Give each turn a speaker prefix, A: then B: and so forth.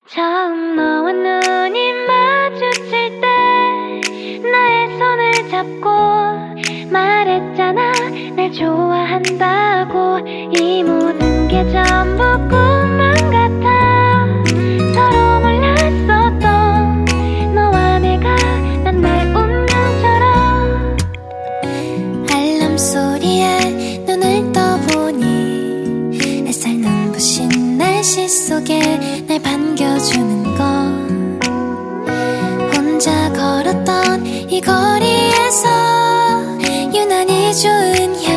A: 처음 너와 눈이 마주칠 때 나의 손을 잡고 말했잖아 날 좋아한다고. 이 모든 게 전부 꿈만 같아. 서로 몰랐었던 너와 내가 만날 운명처럼. 알람 소리에 눈을 떠보니 햇살 눈부신 날씨 속에 날 반겨주는 건 혼자 걸었던 이 거리에서 유난히 좋은